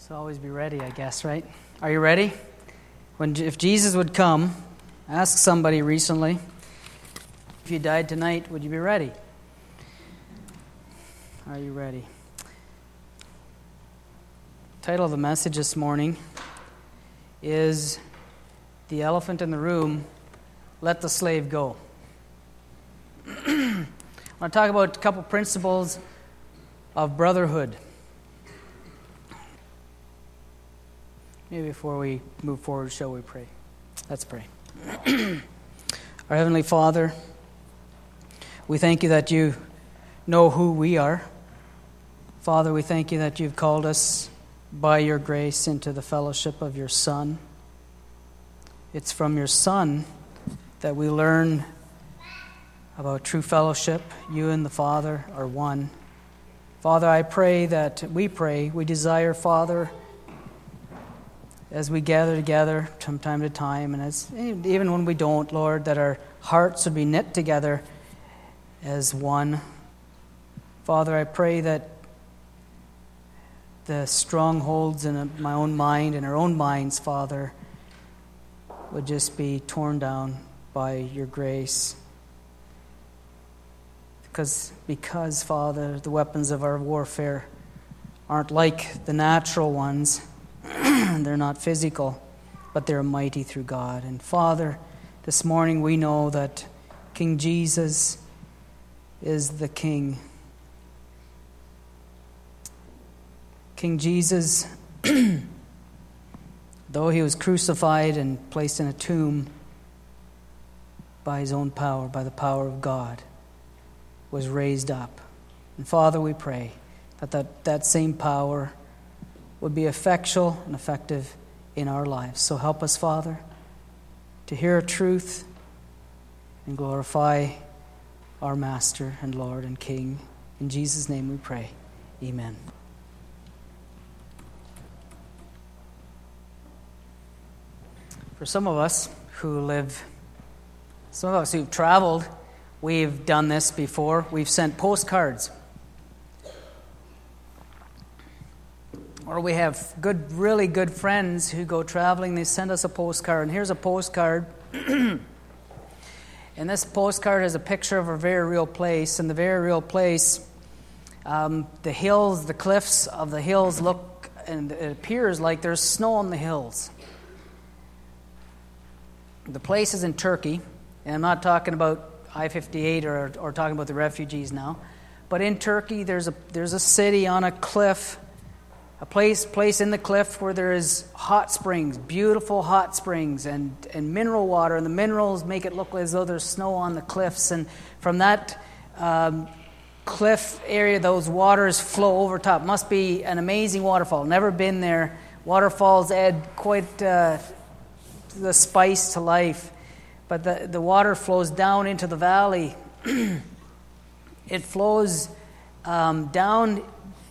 So always be ready, I guess, right? Are you ready? If Jesus would come, ask somebody recently, if you died tonight, would you be ready? Are you ready? The title of the message this morning is The Elephant in the Room, Let the Slave Go. I want to talk about a couple principles of brotherhood. Maybe before we move forward, shall we pray? Let's pray. Our Heavenly Father, we thank you that you know who we are. Father, we thank you that you've called us by your grace into the fellowship of your Son. It's from your Son that we learn about true fellowship. You and the Father are one. Father, I pray that we desire, Father, as we gather together from time to time, and even when we don't, Lord, that our hearts would be knit together as one. Father, I pray that the strongholds in my own mind and our own minds, Father, would just be torn down by your grace. Because, Father, the weapons of our warfare aren't like the natural ones. They're not physical, but they're mighty through God. And Father, this morning we know that King Jesus is the King. King Jesus, though he was crucified and placed in a tomb by his own power, by the power of God, was raised up. And Father, we pray that same power would be effectual and effective in our lives. So help us, Father, to hear truth and glorify our Master and Lord and King. In Jesus' name we pray. Amen. For some of us who've traveled, we've done this before. We've sent postcards. Or we have really good friends who go traveling. They send us a postcard. And here's a postcard. And this postcard has a picture of a very real place. And the very real place, the hills, the cliffs of the hills look, and it appears like there's snow on the hills. The place is in Turkey. And I'm not talking about I-58 or talking about the refugees now. But in Turkey, there's a city on a cliff, a place in the cliff where there is hot springs, beautiful hot springs, and mineral water. And the minerals make it look as though there's snow on the cliffs. And from that cliff area, those waters flow over top. Must be an amazing waterfall. Never been there. Waterfalls add quite the spice to life. But the water flows down into the valley. It flows down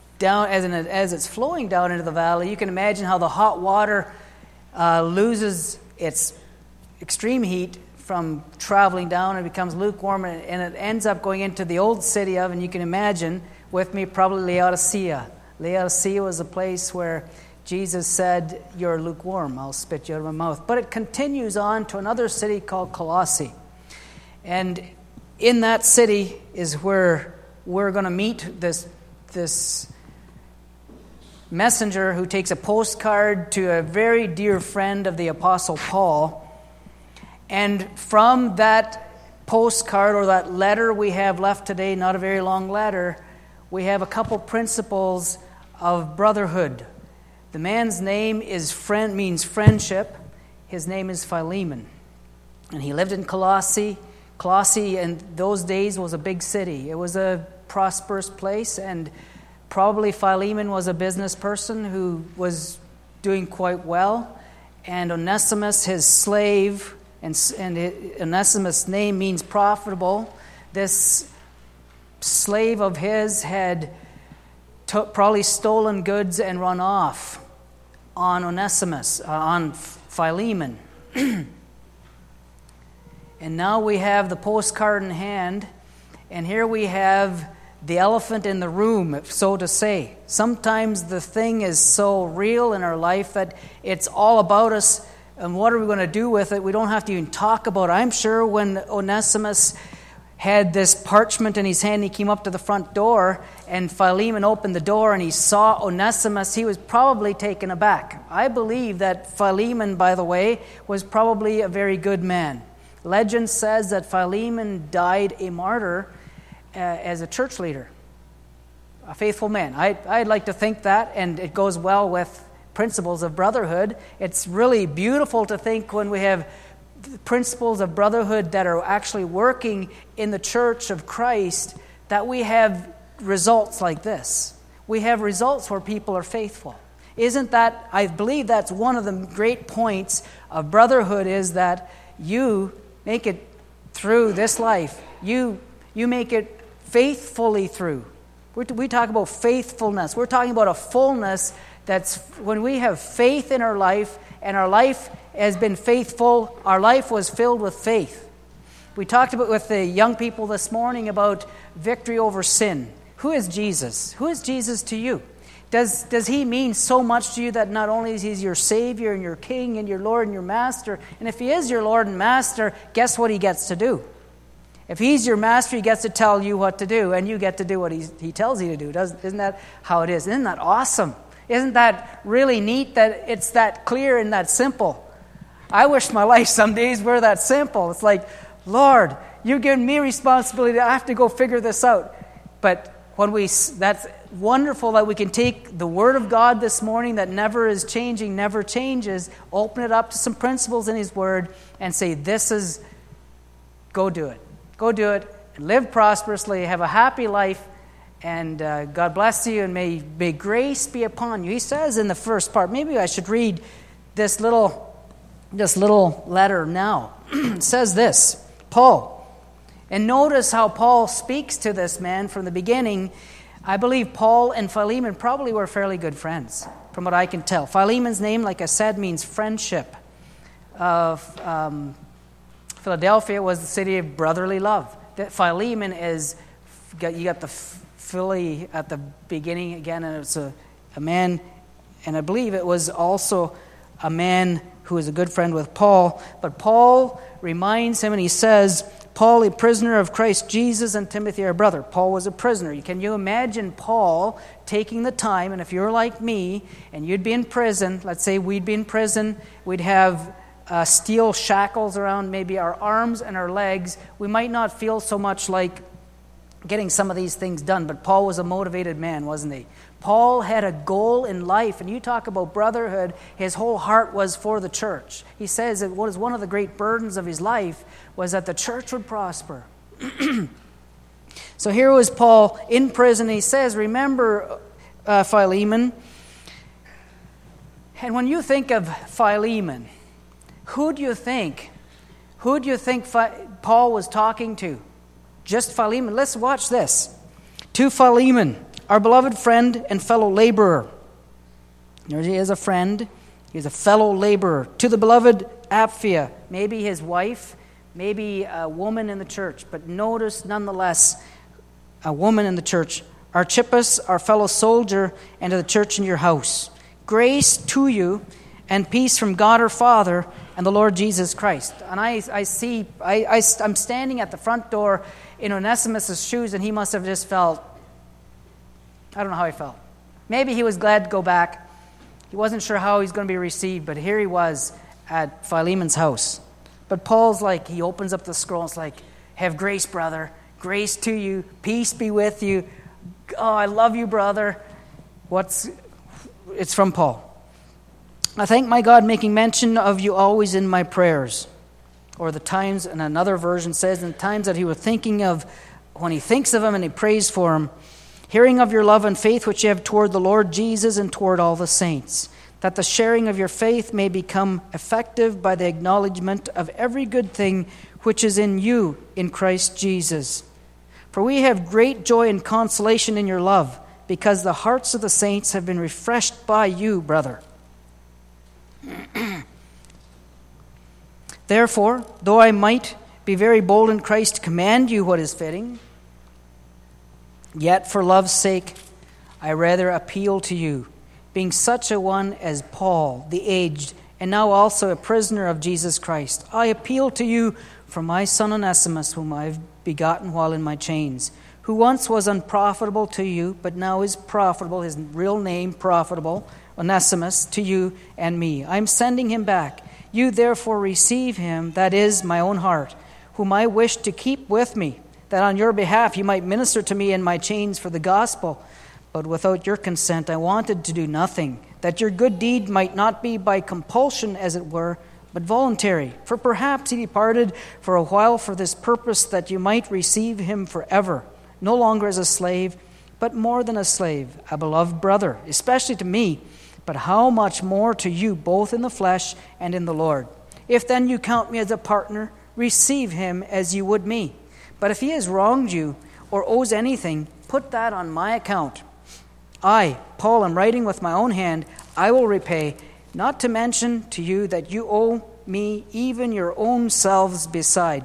as it's flowing down into the valley. You can imagine how the hot water loses its extreme heat from traveling down and becomes lukewarm, and it ends up going into the old city of, and you can imagine with me, probably Laodicea. Laodicea was a place where Jesus said, "You're lukewarm, I'll spit you out of my mouth." But it continues on to another city called Colossae. And in that city is where we're going to meet this messenger who takes a postcard to a very dear friend of the Apostle Paul. And from that postcard or that letter we have left today, not a very long letter, we have a couple principles of brotherhood. The man's name means friendship. His name is Philemon. And he lived in Colossae. Colossae in those days was a big city. It was a prosperous place, and probably Philemon was a business person who was doing quite well. And Onesimus, his slave, and Onesimus' name means profitable. This slave of his had probably stolen goods and run off on Philemon. And now we have the postcard in hand, and here we have the elephant in the room, so to say. Sometimes the thing is so real in our life that it's all about us, and what are we going to do with it? We don't have to even talk about it. I'm sure when Onesimus had this parchment in his hand, he came up to the front door, and Philemon opened the door, and he saw Onesimus. He was probably taken aback. I believe that Philemon, by the way, was probably a very good man. Legend says that Philemon died a martyr as a church leader, a faithful man. I'd like to think that, and it goes well with principles of brotherhood. It's really beautiful to think when we have principles of brotherhood that are actually working in the church of Christ, that we have results like this. We have results where people are faithful. Isn't that, I believe that's one of the great points of brotherhood, is that you make it through this life. You make it faithfully through. We talk about faithfulness. We're talking about a fullness that's when we have faith in our life, and our life has been faithful. Our life was filled with faith. We talked about with the young people this morning about victory over sin. Who is Jesus? Who is Jesus to you? Does he mean so much to you that not only is he your Savior and your King and your Lord and your Master, and if he is your Lord and Master, guess what he gets to do? If he's your master, he gets to tell you what to do, and you get to do what he tells you to do. Isn't that how it is? Isn't that awesome? Isn't that really neat that it's that clear and that simple? I wish my life some days were that simple. It's like, Lord, you've given me responsibility. I have to go figure this out. But that's wonderful that we can take the Word of God this morning that never is changing, never changes, open it up to some principles in His Word, and say, go do it. Go do it, and live prosperously, have a happy life, and God bless you, and may grace be upon you. He says in the first part, maybe I should read this little letter now. It says this, Paul. And notice how Paul speaks to this man from the beginning. I believe Paul and Philemon probably were fairly good friends, from what I can tell. Philemon's name, like I said, means friendship. Philadelphia was the city of brotherly love. Philemon is, you got the Philly at the beginning again, and it's a man, and I believe it was also a man who is a good friend with Paul. But Paul reminds him, and he says, Paul, a prisoner of Christ Jesus, and Timothy, our brother. Paul was a prisoner. Can you imagine Paul taking the time, and if you're like me, and you'd be in prison, let's say we'd be in prison, we'd have steel shackles around maybe our arms and our legs, we might not feel so much like getting some of these things done, but Paul was a motivated man, wasn't he? Paul had a goal in life, and you talk about brotherhood, his whole heart was for the church. He says that what is one of the great burdens of his life was that the church would prosper. So here was Paul in prison, and he says, remember Philemon. And when you think of Philemon, who do you think Paul was talking to? Just Philemon. Let's watch this. To Philemon, our beloved friend and fellow laborer. There he is, a friend. He's a fellow laborer. To the beloved Apphia, maybe his wife, maybe a woman in the church, but notice nonetheless a woman in the church. Archippus, our fellow soldier, and to the church in your house. Grace to you and peace from God our Father and the Lord Jesus Christ. And I'm standing at the front door in Onesimus' shoes, and he must have just felt, I don't know how he felt. Maybe he was glad to go back. He wasn't sure how he's going to be received, but here he was at Philemon's house. But Paul's like, he opens up the scroll, it's like, have grace, brother. Grace to you. Peace be with you. Oh, I love you, brother. It's from Paul. I thank my God, making mention of you always in my prayers. Or the times, and another version says, in the times that he was thinking of, when he thinks of him and he prays for him, hearing of your love and faith which you have toward the Lord Jesus and toward all the saints, that the sharing of your faith may become effective by the acknowledgement of every good thing which is in you in Christ Jesus. For we have great joy and consolation in your love, because the hearts of the saints have been refreshed by you, brother. Therefore, though I might be very bold in Christ to command you what is fitting, Yet for love's sake, I rather appeal to you, being such a one as Paul, the aged, and now also a prisoner of Jesus Christ. I appeal to you for my son Onesimus, whom I have begotten while in my chains, who once was unprofitable to you, but now is profitable, his real name, profitable, Onesimus, to you and me. I am sending him back. You therefore receive him, that is, my own heart, whom I wish to keep with me, that on your behalf you might minister to me in my chains for the gospel. But without your consent I wanted to do nothing, that your good deed might not be by compulsion, as it were, but voluntary. For perhaps he departed for a while for this purpose, that you might receive him forever, no longer as a slave, but more than a slave, a beloved brother, especially to me, but how much more to you, both in the flesh and in the Lord. If then you count me as a partner, receive him as you would me. But if he has wronged you or owes anything, put that on my account. I, Paul, am writing with my own hand, I will repay, not to mention to you that you owe me even your own self beside.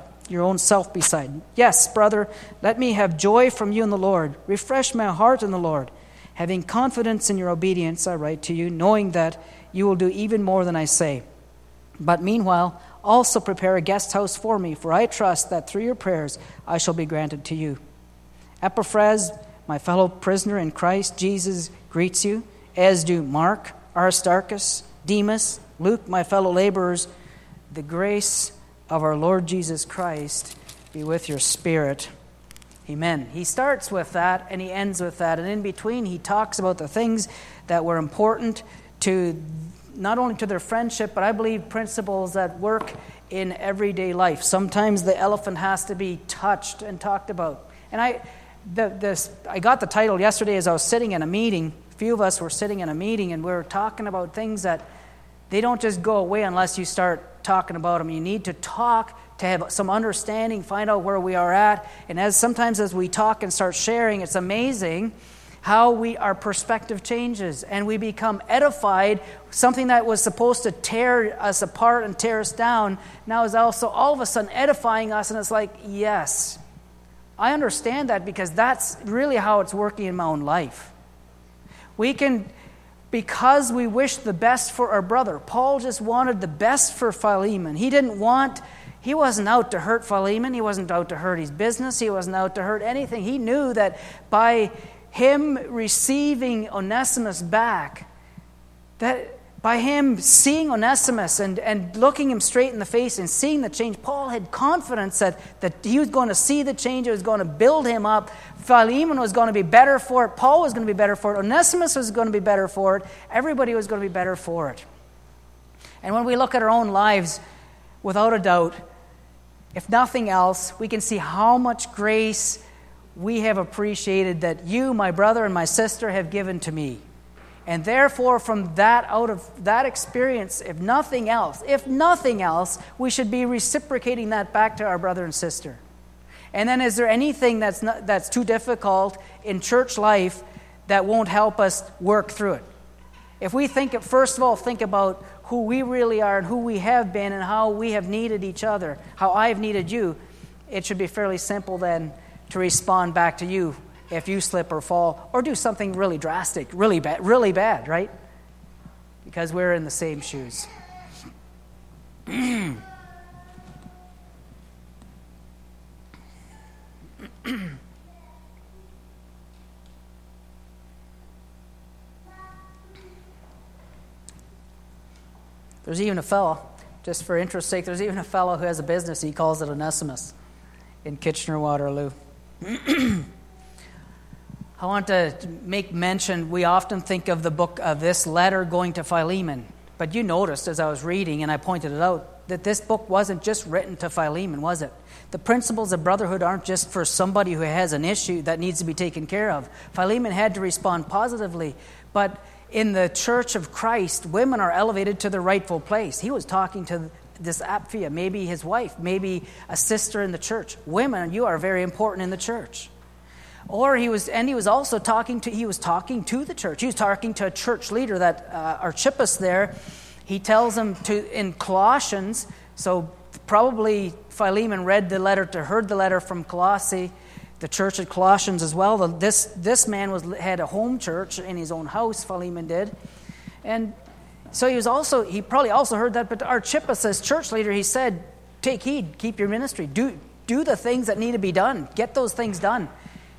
Yes, brother, let me have joy from you in the Lord. Refresh my heart in the Lord. Having confidence in your obedience, I write to you, knowing that you will do even more than I say. But meanwhile, also prepare a guest house for me, for I trust that through your prayers I shall be granted to you. Epaphras, my fellow prisoner in Christ Jesus, greets you, as do Mark, Aristarchus, Demas, Luke, my fellow laborers. The grace of our Lord Jesus Christ be with your spirit. Amen. He starts with that and he ends with that. And in between, he talks about the things that were important to not only to their friendship, but I believe principles that work in everyday life. Sometimes the elephant has to be touched and talked about. And I got the title yesterday as I was sitting in a meeting. A few of us were sitting in a meeting and we were talking about things that they don't just go away unless you start talking about them. You need to talk to have some understanding, find out where we are at. And sometimes as we talk and start sharing, it's amazing how our perspective changes and we become edified. Something that was supposed to tear us apart and tear us down now is also all of a sudden edifying us, and it's like, yes, I understand that, because that's really how it's working in my own life. Because we wish the best for our brother. Paul just wanted the best for Philemon. He wasn't out to hurt Philemon. He wasn't out to hurt his business. He wasn't out to hurt anything. He knew that by him receiving Onesimus back, that by him seeing Onesimus and looking him straight in the face and seeing the change, Paul had confidence that he was going to see the change. It was going to build him up. Philemon was going to be better for it. Paul was going to be better for it. Onesimus was going to be better for it. Everybody was going to be better for it. And when we look at our own lives, without a doubt, if nothing else, we can see how much grace we have appreciated that you, my brother and my sister, have given to me. And therefore, from that, out of that experience, if nothing else, we should be reciprocating that back to our brother and sister. And then, is there anything that's too difficult in church life that won't help us work through it? If we first of all, think about who we really are and who we have been and how we have needed each other, how I've needed you, it should be fairly simple then to respond back to you if you slip or fall or do something really drastic, really bad, right? Because we're in the same shoes. There's even a fellow, just for interest's sake, there's even a fellow who has a business, he calls it Onesimus in Kitchener-Waterloo. I want to make mention, we often think of the book of this letter going to Philemon, but you noticed as I was reading, and I pointed it out, that this book wasn't just written to Philemon, was it? The principles of brotherhood aren't just for somebody who has an issue that needs to be taken care of. Philemon had to respond positively, but in the church of Christ, women are elevated to their rightful place. He was talking to this Apphia, maybe his wife, maybe a sister in the church. Women, you are very important in the church. Or he was also talking to the church. He was talking to a church leader, that Archippus there. He tells him in Colossians, so probably Philemon heard the letter from Colossae, the church at Colossians as well. This man had a home church in his own house, Philemon did. And so he probably also heard that, but Archippus, as church leader, he said, take heed, keep your ministry, do the things that need to be done, get those things done.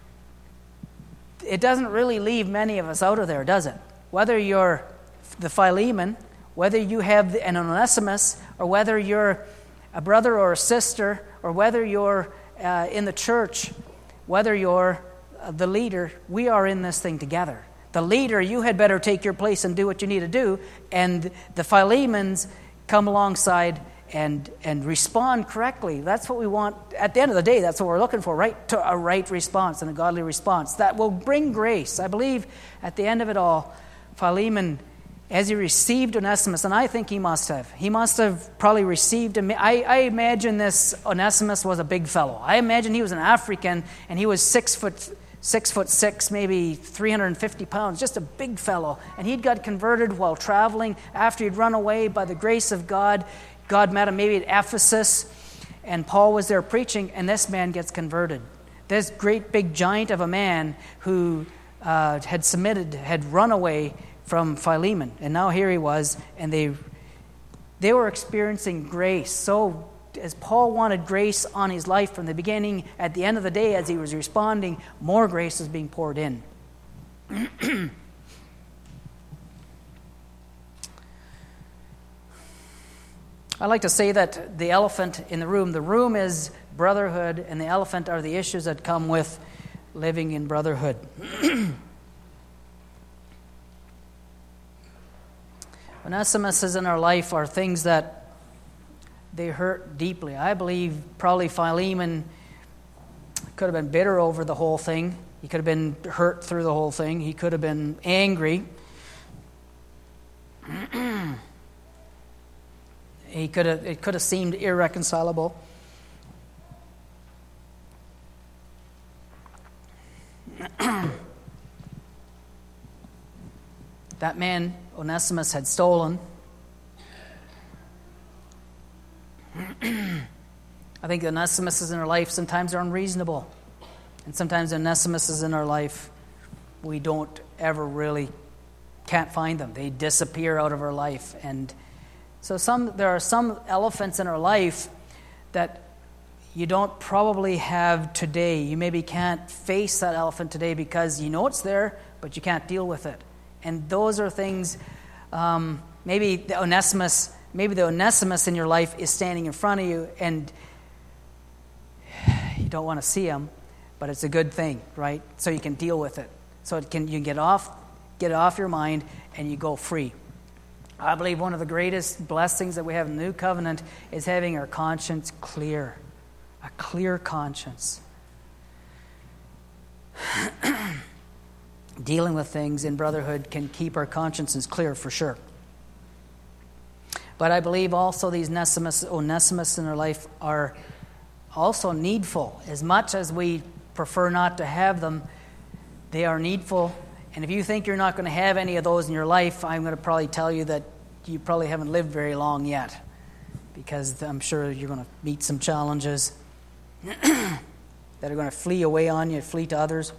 It doesn't really leave many of us out of there, does it? Whether you're the Philemon, whether you have an Onesimus, or whether you're a brother or a sister, or whether you're in the church, whether you're the leader, we are in this thing together. The leader, you had better take your place and do what you need to do, and the Philemons come alongside and respond correctly. That's what we want. At the end of the day, that's what we're looking for, right? To a right response and a godly response that will bring grace. I believe at the end of it all, Philemon, as he received Onesimus, and I think he must have probably received him. I imagine this Onesimus was a big fellow. I imagine he was an African, and he was 6'6", maybe 350 pounds, just a big fellow. And he'd got converted while traveling after he'd run away by the grace of God. God met him maybe at Ephesus, and Paul was there preaching, and this man gets converted. This great big giant of a man who had run away from Philemon, and now here he was, and they were experiencing grace. So as Paul wanted grace on his life from the beginning, at the end of the day, as he was responding, more grace was being poured in. I like to say that the elephant in the room is brotherhood, and the elephant are the issues that come with living in brotherhood. Onesimus in our life are things that they hurt deeply. I believe probably Philemon could have been bitter over the whole thing. He could have been hurt through the whole thing. He could have been angry. It could have seemed irreconcilable. That man, Onesimus, had stolen. I think the Onesimuses in our life sometimes are unreasonable. And sometimes the Onesimuses in our life, we don't ever really, can't find them. They disappear out of our life. And so there are some elephants in our life that you don't probably have today. You maybe can't face that elephant today because you know it's there, but you can't deal with it. And those are things, maybe the Onesimus in your life is standing in front of you, and you don't want to see him, but it's a good thing, right? So you can deal with it. So you can get it off your mind, and you go free. I believe one of the greatest blessings that we have in the New Covenant is having our conscience clear. A clear conscience. Dealing with things in brotherhood can keep our consciences clear for sure. But I believe also these Onesimus in our life are also needful. As much as we prefer not to have them, they are needful. And if you think you're not going to have any of those in your life, I'm going to probably tell you that you probably haven't lived very long yet, because I'm sure you're going to meet some challenges that are going to flee away on you, flee to others.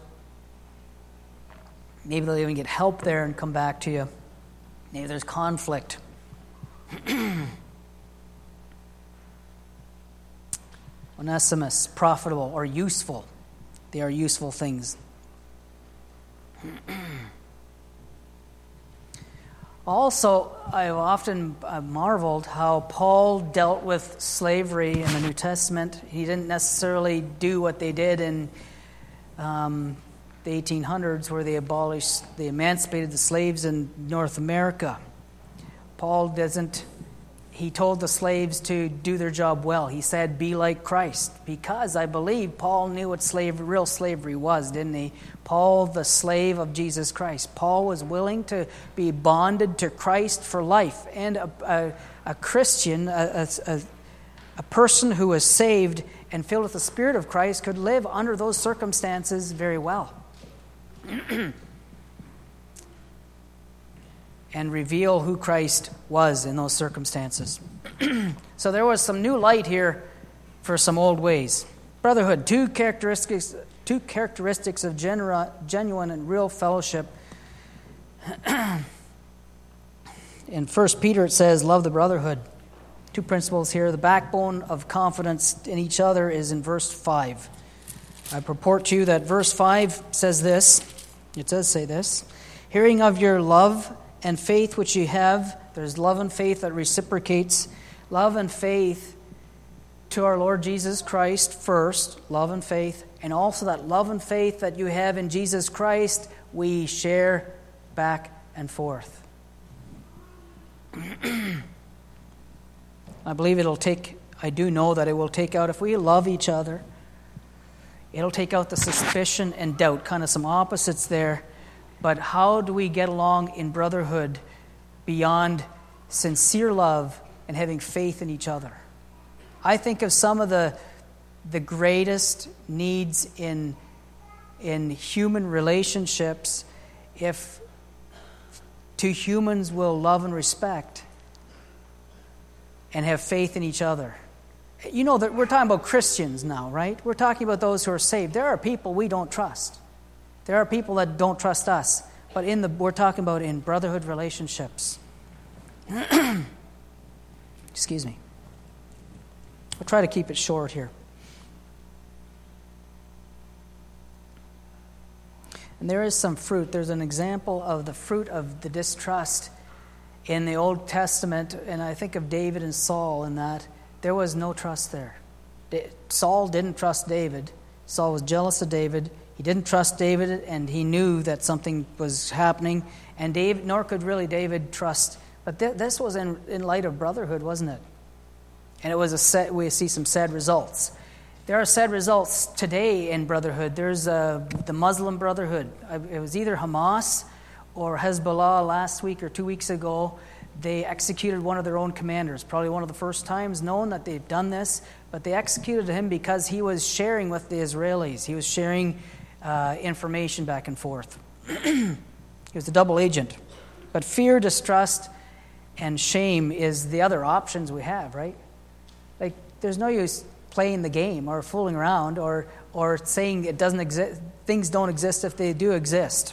Maybe they'll even get help there and come back to you. Maybe there's conflict. Onesimus, profitable or useful. They are useful things. Also, I've often marveled how Paul dealt with slavery in the New Testament. He didn't necessarily do what they did in the 1800s, where they emancipated the slaves in North America. Paul doesn't. He told the slaves to do their job well. He said, be like Christ. Because I believe Paul knew what real slavery was, didn't he? Paul, the slave of Jesus Christ. Paul was willing to be bonded to Christ for life. And a Christian, a person who was saved and filled with the Spirit of Christ could live under those circumstances very well. And reveal who Christ was in those circumstances. So there was some new light here for some old ways. Brotherhood, two characteristics two characteristics of genuine and real fellowship. In 1 Peter it says, love the brotherhood. Two principles here. The backbone of confidence in each other is in verse 5. I purport to you that verse 5 says this. It does say this. Hearing of your love and faith which you have, there's love and faith that reciprocates. Love and faith to our Lord Jesus Christ first, love and faith, and also that love and faith that you have in Jesus Christ, we share back and forth. I do know that it will take out, if we love each other, it'll take out the suspicion and doubt, kind of some opposites there. But how do we get along in brotherhood beyond sincere love and having faith in each other? I think of some of the greatest needs in human relationships if two humans will love and respect and have faith in each other. You know that we're talking about Christians now, right? We're talking about those who are saved. There are people we don't trust. There are people that don't trust us. But we're talking about in brotherhood relationships. Excuse me. I'll try to keep it short here. And there is some fruit. There's an example of the fruit of the distrust in the Old Testament, and I think of David and Saul in that. There was no trust there. Saul didn't trust David. Saul was jealous of David. He didn't trust David, and he knew that something was happening. And nor could really David trust. But this was in light of brotherhood, wasn't it? And it was we see some sad results. There are sad results today in brotherhood. There's the Muslim Brotherhood. It was either Hamas or Hezbollah last week or 2 weeks ago. They executed one of their own commanders. Probably one of the first times known that they've done this. But they executed him because he was sharing with the Israelis. He was sharing information back and forth. He was a double agent. But fear, distrust, and shame is the other options we have, right? Like, there's no use playing the game or fooling around or saying it doesn't exist. Things don't exist if they do exist.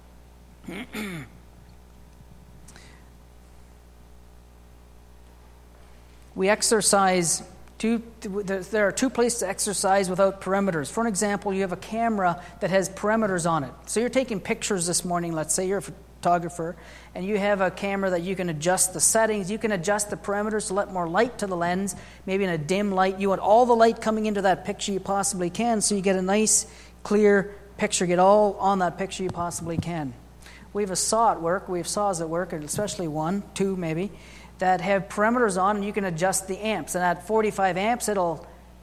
We exercise there are two places to exercise without perimeters. For an example, you have a camera that has perimeters on it. So you're taking pictures this morning, let's say you're a photographer, and you have a camera that you can adjust the settings, you can adjust the parameters to let more light to the lens, maybe in a dim light. You want all the light coming into that picture you possibly can, so you get a nice, clear picture, get all on that picture you possibly can. We have a saw at work, we have saws at work, and especially one, two maybe, that have parameters on, and you can adjust the amps. And at 45 amps, it'll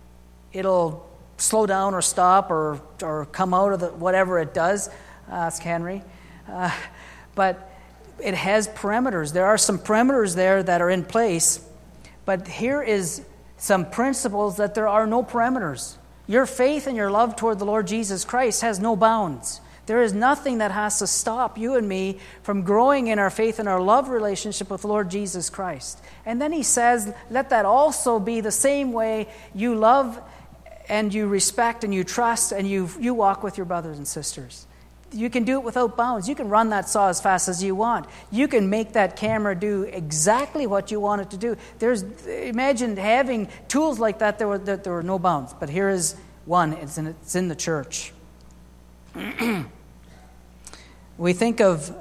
slow down or stop or come out of the whatever it does. Ask Henry. But it has parameters. There are some parameters there that are in place. But here is some principles that there are no parameters. Your faith and your love toward the Lord Jesus Christ has no bounds. There is nothing that has to stop you and me from growing in our faith and our love relationship with the Lord Jesus Christ. And then he says, let that also be the same way you love and you respect and you trust and you walk with your brothers and sisters. You can do it without bounds. You can run that saw as fast as you want. You can make that camera do exactly what you want it to do. Imagine having tools like that. There were no bounds. But here is one. It's in the church. We think of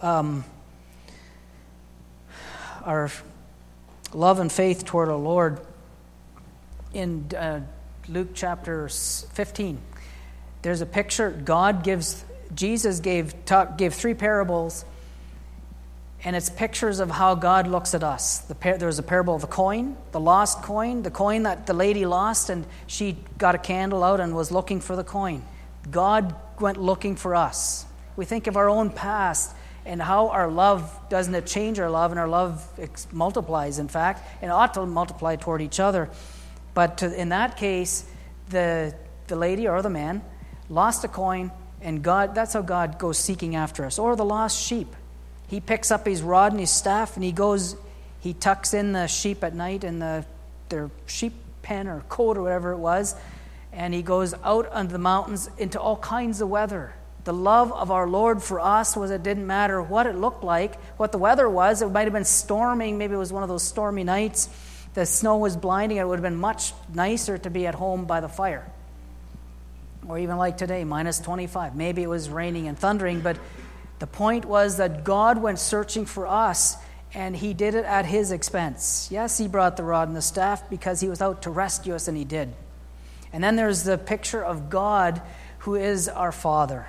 our love and faith toward our Lord in Luke chapter 15. There's a picture. Jesus gave three parables, and it's pictures of how God looks at us. There was a parable of the coin, the lost coin, the coin that the lady lost, and she got a candle out and was looking for the coin. God went looking for us. We think of our own past and how our love, doesn't it change our love, and our love multiplies, in fact, and ought to multiply toward each other. But in that case, the lady or the man lost a coin, and that's how God goes seeking after us. Or the lost sheep. He picks up his rod and his staff, and he tucks in the sheep at night in their sheep pen or coat or whatever it was, and he goes out on the mountains into all kinds of weather. The love of our Lord for us was it didn't matter what it looked like, what the weather was. It might have been storming. Maybe it was one of those stormy nights. The snow was blinding. It would have been much nicer to be at home by the fire. Or even like today, minus 25. Maybe it was raining and thundering, but the point was that God went searching for us, and he did it at his expense. Yes, he brought the rod and the staff because he was out to rescue us, and he did. And then there's the picture of God who is our Father.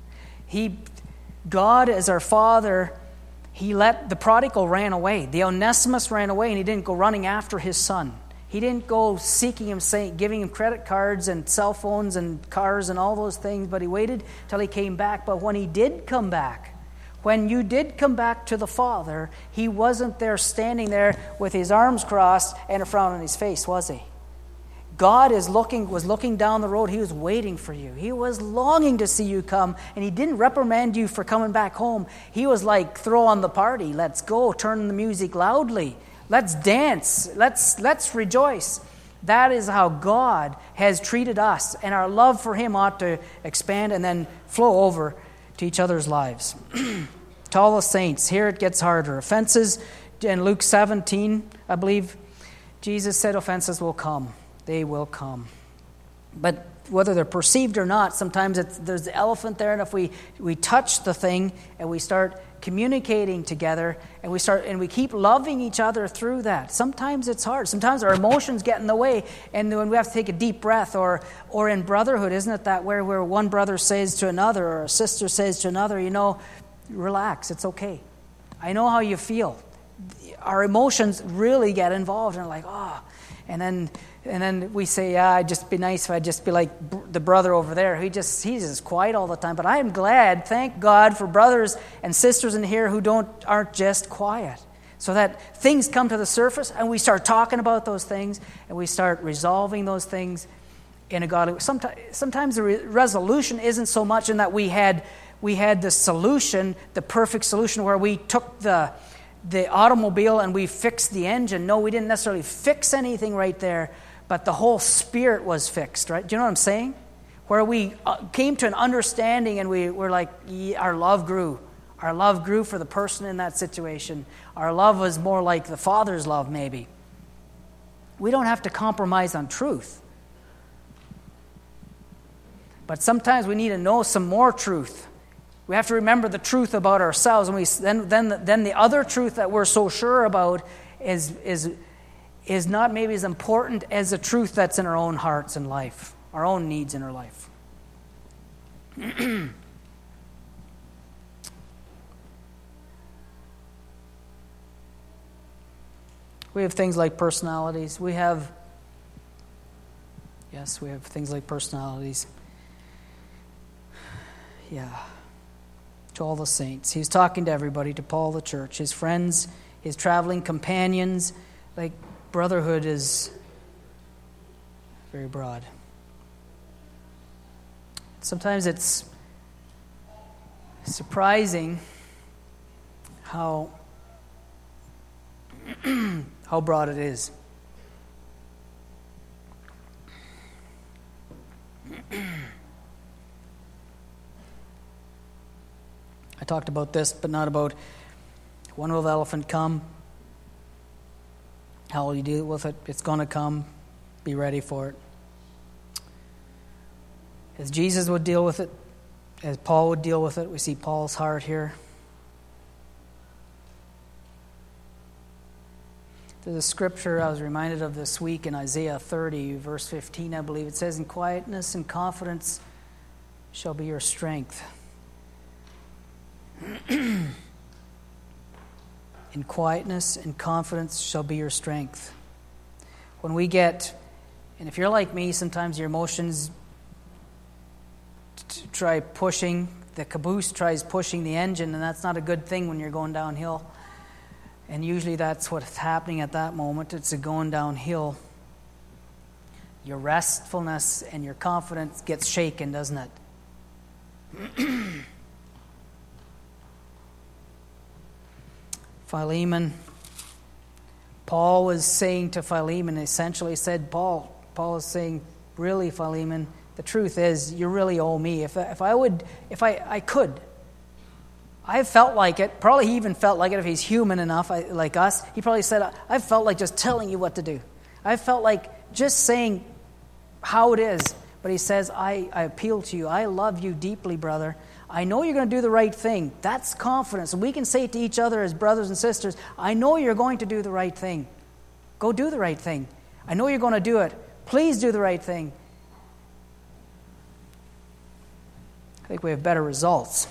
God as our Father, he let the prodigal ran away. The Onesimus ran away, and he didn't go running after his son. He didn't go seeking him, giving him credit cards and cell phones and cars and all those things, but he waited till he came back. But when he did come back, when you did come back to the Father, he wasn't there standing there with his arms crossed and a frown on his face, was he? God was looking down the road. He was waiting for you. He was longing to see you come, and he didn't reprimand you for coming back home. He was like, throw on the party. Let's go. Turn the music loudly. Let's dance. Let's rejoice. That is how God has treated us, and our love for him ought to expand and then flow over to each other's lives. To all the saints, here it gets harder. Offenses, in Luke 17, I believe, Jesus said offenses will come. They will come. But whether they're perceived or not, sometimes there's the elephant there, and if we touch the thing and we start communicating together and we keep loving each other through that, sometimes it's hard. Sometimes our emotions get in the way, and when we have to take a deep breath, or in brotherhood, isn't it that where one brother says to another or a sister says to another, relax, it's okay. I know how you feel. Our emotions really get involved and like, and then we say, it'd just be nice if I'd just be like the brother over there. He's just quiet all the time. But I am glad, thank God, for brothers and sisters in here who aren't just quiet. So that things come to the surface, and we start talking about those things, and we start resolving those things in a godly way. Sometimes the resolution isn't so much in that we had the solution, the perfect solution, where we took the automobile and we fixed the engine. No, we didn't necessarily fix anything right there, but the whole spirit was fixed, right? Do you know what I'm saying? Where we came to an understanding, and we were like, our love grew. Our love grew for the person in that situation. Our love was more like the Father's love, maybe. We don't have to compromise on truth. But sometimes we need to know some more truth. We have to remember the truth about ourselves, and then the other truth that we're so sure about is not maybe as important as the truth that's in our own hearts and life, our own needs in our life. We have things like personalities. We have things like personalities. Yeah. To all the saints. He's talking to everybody, to Paul, the church, his friends, his traveling companions. Like, brotherhood is very broad. Sometimes it's surprising how broad it is. I talked about this, but not about when will the elephant come? How will you deal with it? It's going to come. Be ready for it. As Jesus would deal with it, as Paul would deal with it, we see Paul's heart here. There's a scripture I was reminded of this week in Isaiah 30, verse 15, I believe. It says, "In quietness and confidence shall be your strength." In quietness and confidence shall be your strength. When we get, and if you're like me, sometimes your emotions try pushing, the caboose tries pushing the engine, and that's not a good thing when you're going downhill. And usually that's what's happening at that moment. It's going downhill. Your restfulness and your confidence gets shaken, doesn't it? Philemon, Paul was saying to Philemon, essentially said, Paul is saying, really, Philemon, the truth is, you really owe me. If I could. I felt like it. Probably he even felt like it if he's human enough, like us. He probably said, I felt like just telling you what to do. I felt like just saying how it is. But he says, I appeal to you. I love you deeply, brother. I know you're going to do the right thing. That's confidence. And we can say to each other as brothers and sisters, I know you're going to do the right thing. Go do the right thing. I know you're going to do it. Please do the right thing. I think we have better results.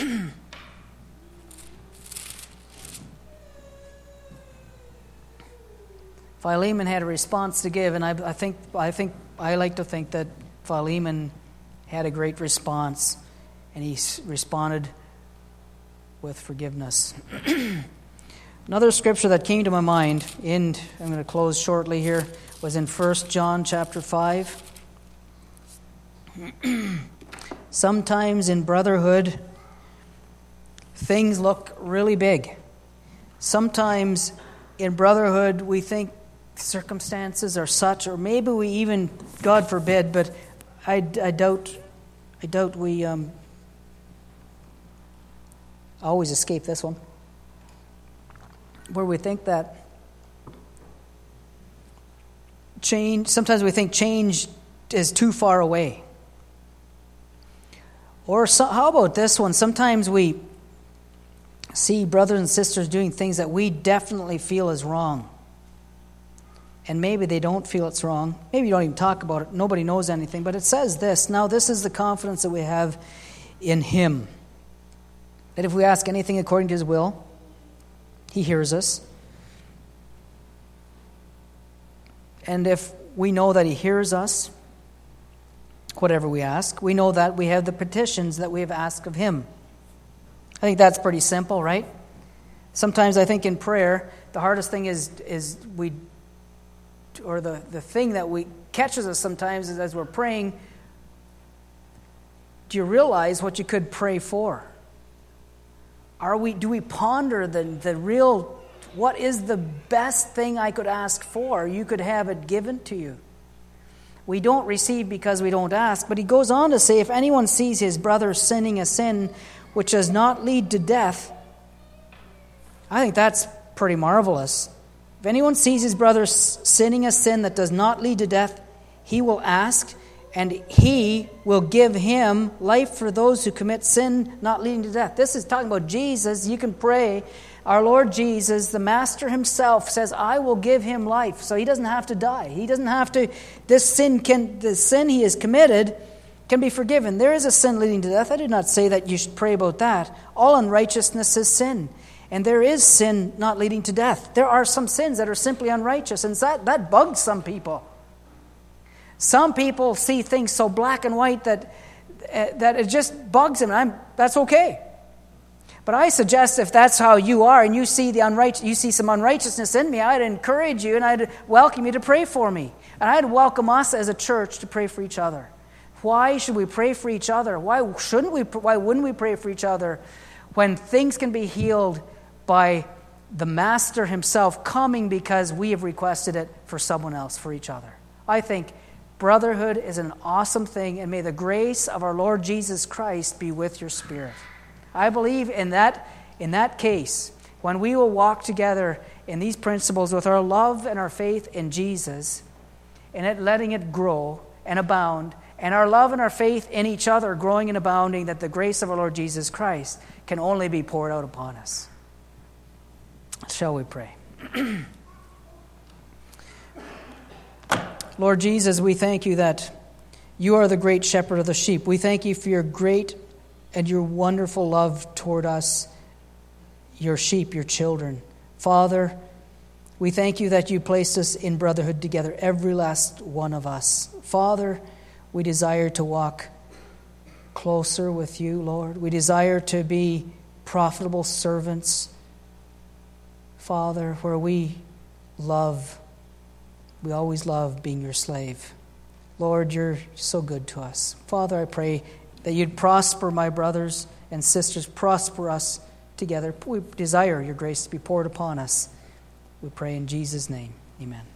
Philemon had a response to give, and I like to think that Philemon had a great response, and he responded with forgiveness. Another scripture that came to my mind, and I'm going to close shortly here, was in 1 John chapter 5. Sometimes in brotherhood, things look really big. Sometimes in brotherhood, we think circumstances are such, or maybe we even, God forbid, but I doubt we always escape this one, where we think that sometimes we think change is too far away. Or how about this one? Sometimes we see brothers and sisters doing things that we definitely feel is wrong. And maybe they don't feel it's wrong. Maybe you don't even talk about it. Nobody knows anything. But it says this. Now this is the confidence that we have in Him. That if we ask anything according to His will, He hears us. And if we know that He hears us, whatever we ask, we know that we have the petitions that we have asked of Him. I think that's pretty simple, right? Sometimes I think in prayer, the hardest thing is the thing that catches us sometimes is as we're praying, do you realize what you could pray for? Do we ponder the real, what is the best thing I could ask for? You could have it given to you. We don't receive because we don't ask. But he goes on to say, if anyone sees his brother sinning a sin which does not lead to death, I think that's pretty marvelous. If anyone sees his brother sinning a sin that does not lead to death, he will ask, and He will give him life for those who commit sin not leading to death. This is talking about Jesus. You can pray. Our Lord Jesus, the Master Himself, says, I will give him life. So he doesn't have to die. He doesn't have to. The sin he has committed can be forgiven. There is a sin leading to death. I did not say that you should pray about that. All unrighteousness is sin. And there is sin not leading to death. There are some sins that are simply unrighteous. And that bugs some people. Some people see things so black and white that it just bugs them. That's okay. But I suggest if that's how you are and you see some unrighteousness in me, I'd encourage you and I'd welcome you to pray for me. And I'd welcome us as a church to pray for each other. Why should we pray for each other? Why wouldn't we pray for each other when things can be healed by the Master Himself coming because we have requested it for someone else, for each other? I think brotherhood is an awesome thing, and may the grace of our Lord Jesus Christ be with your spirit. I believe in that case, when we will walk together in these principles with our love and our faith in Jesus, and letting it grow and abound, and our love and our faith in each other growing and abounding, that the grace of our Lord Jesus Christ can only be poured out upon us. Shall we pray? Lord Jesus, we thank you that you are the great shepherd of the sheep. We thank you for your great and your wonderful love toward us, your sheep, your children. Father, we thank you that you placed us in brotherhood together, every last one of us. Father, we desire to walk closer with you, Lord. We desire to be profitable servants, Father, where we always love being your slave. Lord, you're so good to us. Father, I pray that you'd prosper my brothers and sisters, prosper us together. We desire your grace to be poured upon us. We pray in Jesus' name. Amen.